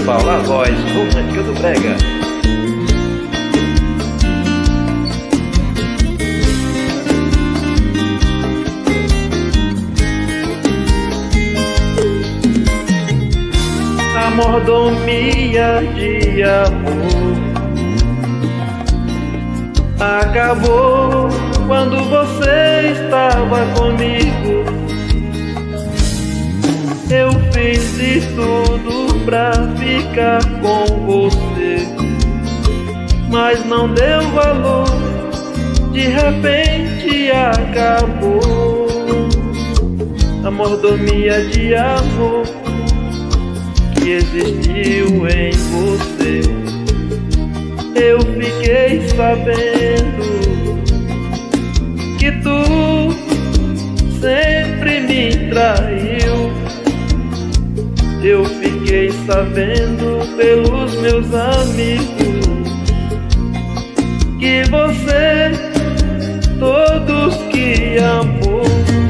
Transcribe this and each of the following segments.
Paulo, a voz romântica do brega. A mordomia de amor acabou quando você estava comigo. Eu fiz de tudo pra ficar com você, mas não deu valor, de repente acabou. A mordomia de amor que existiu em você. Eu fiquei sabendo que tu sempre me traiu. Eu fiquei sabendo pelos meus amigos que você, todos que amou,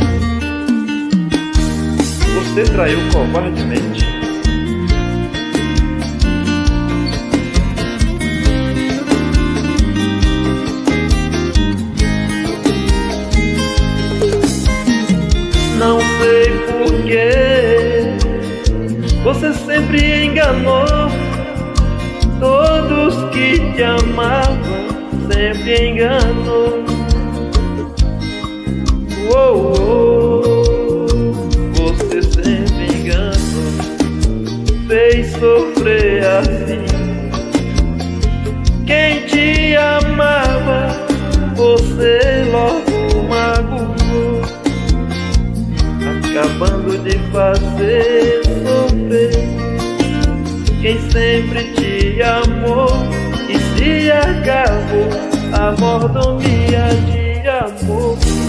você traiu covardemente. Não sei porquê, você sempre enganou todos que te amavam, sempre enganou. Você sempre enganou, fez sofrer assim quem te amava, você logo magoou, acabando de fazer sofrer quem sempre te amou. E se acabou a mordomia de amor.